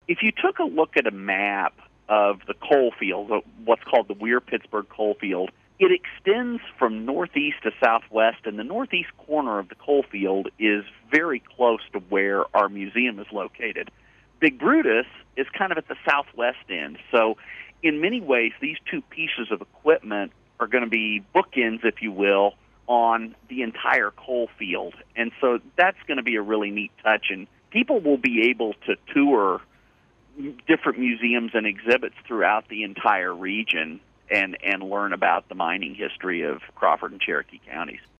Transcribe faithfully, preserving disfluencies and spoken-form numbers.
If you took a look at a map of the coal field, what's called the Weir-Pittsburgh coal field, it extends from northeast to southwest, and the northeast corner of the coal field is very close to where our museum is located. Big Brutus is kind of at the southwest end. So in many ways, these two pieces of equipment are going to be bookends, if you will, on the entire coal field. And so that's going to be a really neat touch, and people will be able to tour different museums and exhibits throughout the entire region and, and learn about the mining history of Crawford and Cherokee counties.